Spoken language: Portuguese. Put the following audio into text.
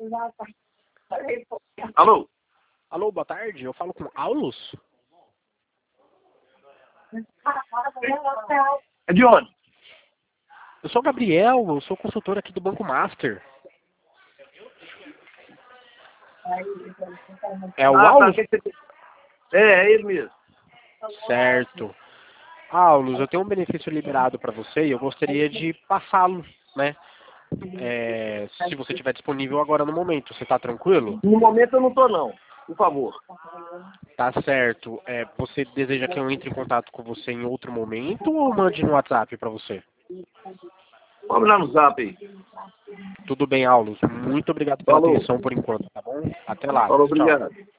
Alô? Alô, boa tarde. Eu falo com Aulus? É de onde? Eu sou o Gabriel, eu sou consultor aqui do Banco Master. É o Aulus? É ele mesmo. Certo. Aulus, eu tenho um benefício liberado para você e eu gostaria de passá-lo, né? Se você estiver disponível agora no momento, você está tranquilo? No momento eu não tô não, por favor. Tá certo. Você deseja que eu entre em contato com você em outro momento ou mande no WhatsApp para você? Vamos lá no zap aí. Tudo bem, Aulus. Muito obrigado pela Falou. atenção por enquanto, tá bom? Até lá. Falou, Tchau. obrigado.